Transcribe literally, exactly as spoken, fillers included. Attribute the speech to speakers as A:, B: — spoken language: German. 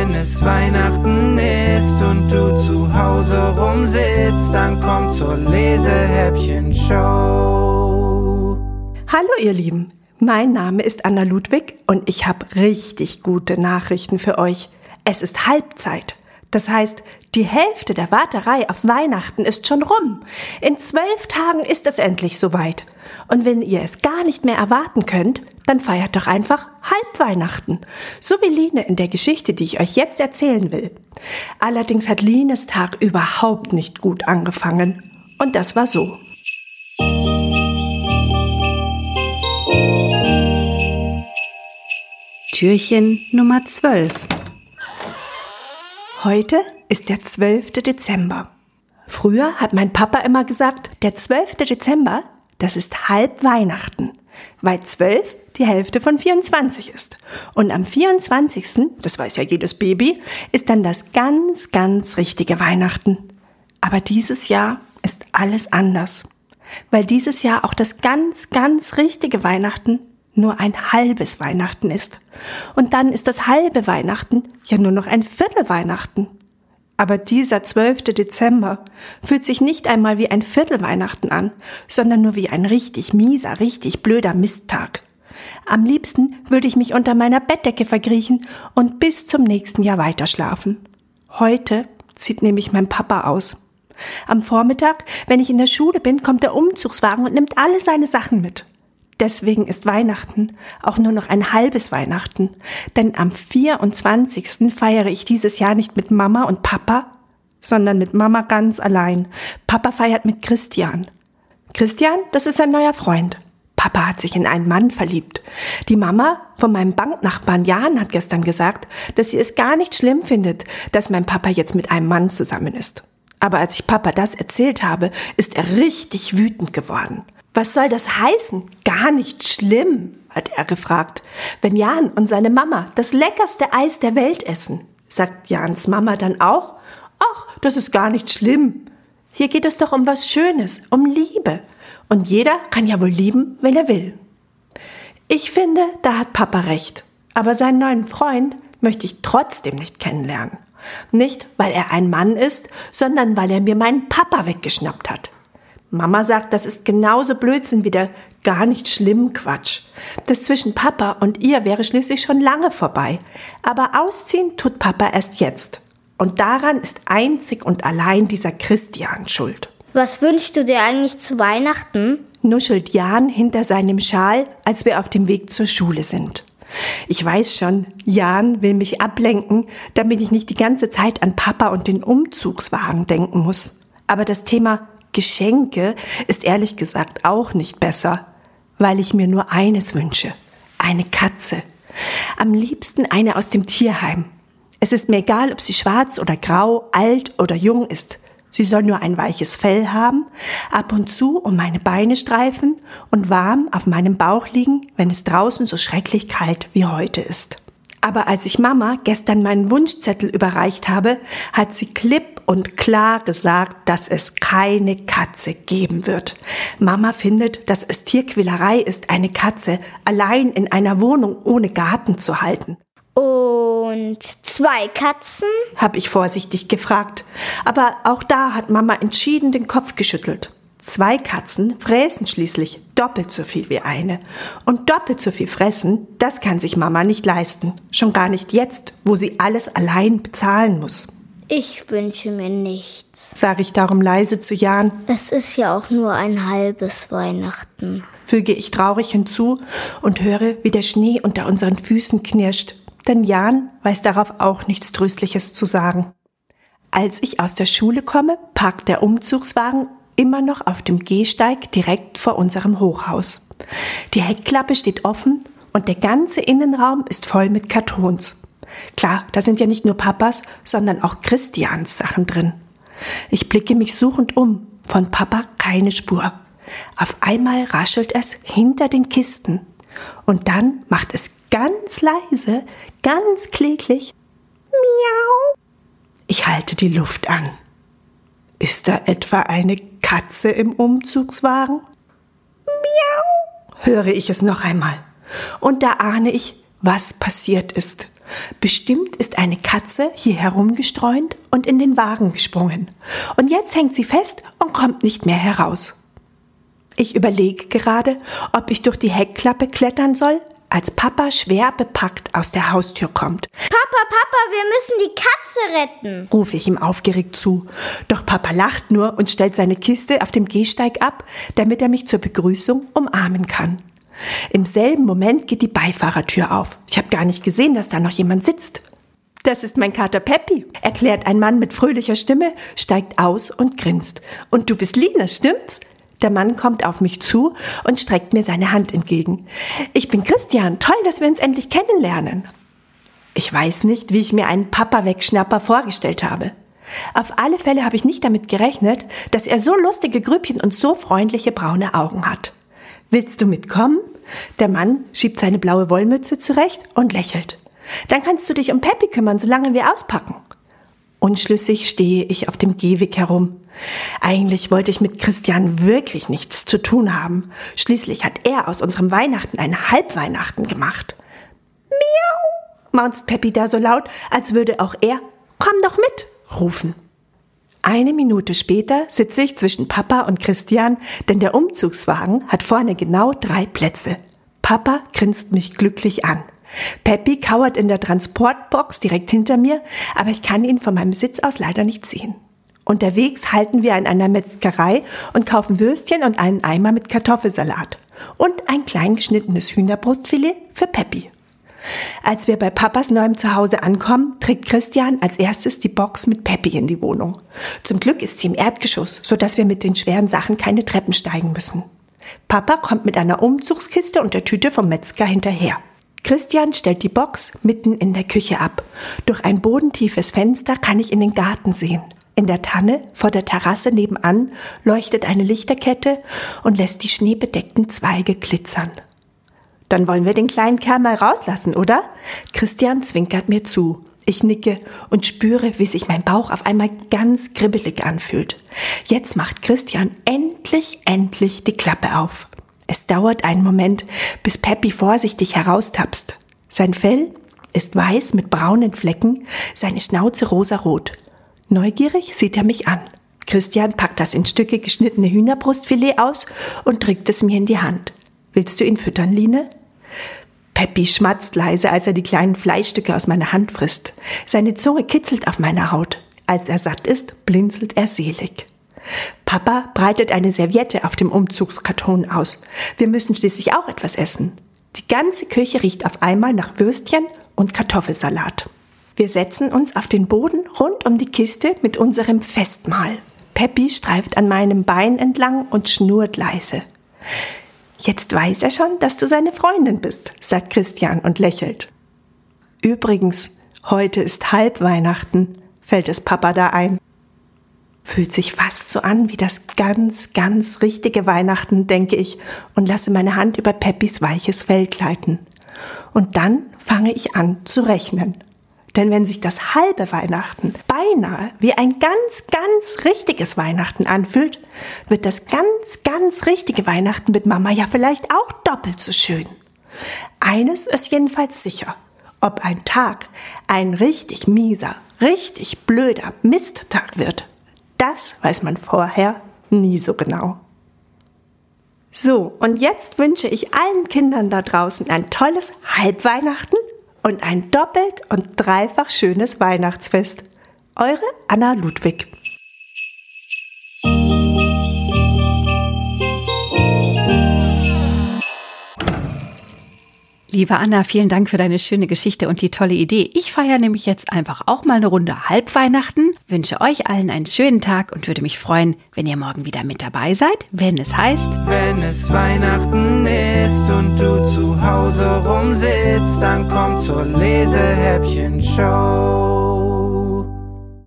A: wenn es Weihnachten ist und du zu Hause rumsitzt, dann komm zur Lesehäppchen-Show.
B: Hallo ihr Lieben, mein Name ist Anna Ludwig und ich habe richtig gute Nachrichten für euch. Es ist Halbzeit. Das heißt, die Hälfte der Warterei auf Weihnachten ist schon rum. In zwölf Tagen ist es endlich soweit. Und wenn ihr es gar nicht mehr erwarten könnt, dann feiert doch einfach Halbweihnachten. So wie Line in der Geschichte, die ich euch jetzt erzählen will. Allerdings hat Lines Tag überhaupt nicht gut angefangen. Und das war so.
C: Türchen Nummer zwölf.
B: Heute ist der zwölfte Dezember. Früher hat mein Papa immer gesagt, der zwölfte Dezember, das ist halb Weihnachten, weil zwölf die Hälfte von vierundzwanzig ist. Und am vierundzwanzigsten, das weiß ja jedes Baby, ist dann das ganz, ganz richtige Weihnachten. Aber dieses Jahr ist alles anders, weil dieses Jahr auch das ganz, ganz richtige Weihnachten nur ein halbes Weihnachten ist. Und dann ist das halbe Weihnachten ja nur noch ein Viertel Weihnachten. Aber dieser zwölfte Dezember fühlt sich nicht einmal wie ein Viertel Weihnachten an, sondern nur wie ein richtig mieser, richtig blöder Misttag. Am liebsten würde ich mich unter meiner Bettdecke verkriechen und bis zum nächsten Jahr weiterschlafen. Heute zieht nämlich mein Papa aus. Am Vormittag, wenn ich in der Schule bin, kommt der Umzugswagen und nimmt alle seine Sachen mit. Deswegen ist Weihnachten auch nur noch ein halbes Weihnachten, denn am vierundzwanzigsten feiere ich dieses Jahr nicht mit Mama und Papa, sondern mit Mama ganz allein. Papa feiert mit Christian. Christian, das ist ein neuer Freund. Papa hat sich in einen Mann verliebt. Die Mama von meinem Banknachbarn Jan hat gestern gesagt, dass sie es gar nicht schlimm findet, dass mein Papa jetzt mit einem Mann zusammen ist. Aber als ich Papa das erzählt habe, ist er richtig wütend geworden. Was soll das heißen? Gar nicht schlimm, hat er gefragt. Wenn Jan und seine Mama das leckerste Eis der Welt essen, sagt Jans Mama dann auch, ach, das ist gar nicht schlimm. Hier geht es doch um was Schönes, um Liebe. Und jeder kann ja wohl lieben, wenn er will. Ich finde, da hat Papa recht. Aber seinen neuen Freund möchte ich trotzdem nicht kennenlernen. Nicht, weil er ein Mann ist, sondern weil er mir meinen Papa weggeschnappt hat. Mama sagt, das ist genauso Blödsinn wie der gar nicht schlimm Quatsch. Das zwischen Papa und ihr wäre schließlich schon lange vorbei. Aber ausziehen tut Papa erst jetzt. Und daran ist einzig und allein dieser Christian schuld.
D: Was wünschst du dir eigentlich zu Weihnachten?
B: Nuschelt Jan hinter seinem Schal, als wir auf dem Weg zur Schule sind. Ich weiß schon, Jan will mich ablenken, damit ich nicht die ganze Zeit an Papa und den Umzugswagen denken muss. Aber das Thema Geschenke ist ehrlich gesagt auch nicht besser, weil ich mir nur eines wünsche, eine Katze. Am liebsten eine aus dem Tierheim. Es ist mir egal, ob sie schwarz oder grau, alt oder jung ist. Sie soll nur ein weiches Fell haben, ab und zu um meine Beine streifen und warm auf meinem Bauch liegen, wenn es draußen so schrecklich kalt wie heute ist. Aber als ich Mama gestern meinen Wunschzettel überreicht habe, hat sie klipp und klar gesagt, dass es keine Katze geben wird. Mama findet, dass es Tierquälerei ist, eine Katze allein in einer Wohnung ohne Garten zu halten.
D: Und zwei Katzen?
B: Habe ich vorsichtig gefragt. Aber auch da hat Mama entschieden den Kopf geschüttelt. Zwei Katzen fräßen schließlich doppelt so viel wie eine. Und doppelt so viel fressen, das kann sich Mama nicht leisten. Schon gar nicht jetzt, wo sie alles allein bezahlen muss.
D: Ich wünsche mir nichts,
B: sage ich darum leise zu Jan.
D: Es ist ja auch nur ein halbes Weihnachten,
B: füge ich traurig hinzu und höre, wie der Schnee unter unseren Füßen knirscht. Denn Jan weiß darauf auch nichts Tröstliches zu sagen. Als ich aus der Schule komme, parkt der Umzugswagen immer noch auf dem Gehsteig direkt vor unserem Hochhaus. Die Heckklappe steht offen und der ganze Innenraum ist voll mit Kartons. Klar, da sind ja nicht nur Papas, sondern auch Christians Sachen drin. Ich blicke mich suchend um, von Papa keine Spur. Auf einmal raschelt es hinter den Kisten und dann macht es ganz leise, ganz kläglich Miau. Ich halte die Luft an. Ist da etwa eine Katze im Umzugswagen? Miau, höre ich es noch einmal. Und da ahne ich, was passiert ist. Bestimmt ist eine Katze hier herumgestreunt und in den Wagen gesprungen. Und jetzt hängt sie fest und kommt nicht mehr heraus. Ich überlege gerade, ob ich durch die Heckklappe klettern soll, als Papa schwer bepackt aus der Haustür kommt.
D: Papa, Papa, wir müssen die Katze retten,
B: rufe ich ihm aufgeregt zu. Doch Papa lacht nur und stellt seine Kiste auf dem Gehsteig ab, damit er mich zur Begrüßung umarmen kann. Im selben Moment geht die Beifahrertür auf. Ich habe gar nicht gesehen, dass da noch jemand sitzt. Das ist mein Kater Peppi, erklärt ein Mann mit fröhlicher Stimme, steigt aus und grinst. Und du bist Line, stimmt's? Der Mann kommt auf mich zu und streckt mir seine Hand entgegen. Ich bin Christian, toll, dass wir uns endlich kennenlernen. Ich weiß nicht, wie ich mir einen Papa-Wegschnapper vorgestellt habe. Auf alle Fälle habe ich nicht damit gerechnet, dass er so lustige Grübchen und so freundliche braune Augen hat. Willst du mitkommen? Der Mann schiebt seine blaue Wollmütze zurecht und lächelt. Dann kannst du dich um Peppi kümmern, solange wir auspacken. Unschlüssig stehe ich auf dem Gehweg herum. Eigentlich wollte ich mit Christian wirklich nichts zu tun haben. Schließlich hat er aus unserem Weihnachten ein Halbweihnachten gemacht. Miau, maunzt Peppi da so laut, als würde auch er »Komm doch mit« rufen. Eine Minute später sitze ich zwischen Papa und Christian, denn der Umzugswagen hat vorne genau drei Plätze. Papa grinst mich glücklich an. Peppi kauert in der Transportbox direkt hinter mir, aber ich kann ihn von meinem Sitz aus leider nicht sehen. Unterwegs halten wir an einer Metzgerei und kaufen Würstchen und einen Eimer mit Kartoffelsalat und ein klein geschnittenes Hühnerbrustfilet für Peppi. Als wir bei Papas neuem Zuhause ankommen, trägt Christian als erstes die Box mit Peppi in die Wohnung. Zum Glück ist sie im Erdgeschoss, sodass wir mit den schweren Sachen keine Treppen steigen müssen. Papa kommt mit einer Umzugskiste und der Tüte vom Metzger hinterher. Christian stellt die Box mitten in der Küche ab. Durch ein bodentiefes Fenster kann ich in den Garten sehen. In der Tanne vor der Terrasse nebenan leuchtet eine Lichterkette und lässt die schneebedeckten Zweige glitzern. Dann wollen wir den kleinen Kerl mal rauslassen, oder? Christian zwinkert mir zu. Ich nicke und spüre, wie sich mein Bauch auf einmal ganz kribbelig anfühlt. Jetzt macht Christian endlich, endlich die Klappe auf. Es dauert einen Moment, bis Peppi vorsichtig heraustapst. Sein Fell ist weiß mit braunen Flecken, seine Schnauze rosarot. Neugierig sieht er mich an. Christian packt das in Stücke geschnittene Hühnerbrustfilet aus und drückt es mir in die Hand. Willst du ihn füttern, Line? Peppi schmatzt leise, als er die kleinen Fleischstücke aus meiner Hand frisst. Seine Zunge kitzelt auf meiner Haut. Als er satt ist, blinzelt er selig. Papa breitet eine Serviette auf dem Umzugskarton aus. Wir müssen schließlich auch etwas essen. Die ganze Küche riecht auf einmal nach Würstchen und Kartoffelsalat. Wir setzen uns auf den Boden rund um die Kiste mit unserem Festmahl. Peppi streift an meinem Bein entlang und schnurrt leise. Jetzt weiß er schon, dass du seine Freundin bist, sagt Christian und lächelt. Übrigens, heute ist Halbweihnachten, fällt es Papa da ein. Fühlt sich fast so an wie das ganz, ganz richtige Weihnachten, denke ich, und lasse meine Hand über Peppis weiches Fell gleiten. Und dann fange ich an zu rechnen. Denn wenn sich das halbe Weihnachten beinahe wie ein ganz, ganz richtiges Weihnachten anfühlt, wird das ganz, ganz richtige Weihnachten mit Mama ja vielleicht auch doppelt so schön. Eines ist jedenfalls sicher: Ob ein Tag ein richtig mieser, richtig blöder Misttag wird, das weiß man vorher nie so genau. So, und jetzt wünsche ich allen Kindern da draußen ein tolles Halbweihnachten und ein doppelt und dreifach schönes Weihnachtsfest. Eure Anna Ludwig.
C: Liebe Anna, vielen Dank für deine schöne Geschichte und die tolle Idee. Ich feiere nämlich jetzt einfach auch mal eine Runde Halbweihnachten, wünsche euch allen einen schönen Tag und würde mich freuen, wenn ihr morgen wieder mit dabei seid, wenn es heißt:
A: Wenn es Weihnachten ist und du zu Hause rumsitzt, dann komm zur Lesehäppchen-Show.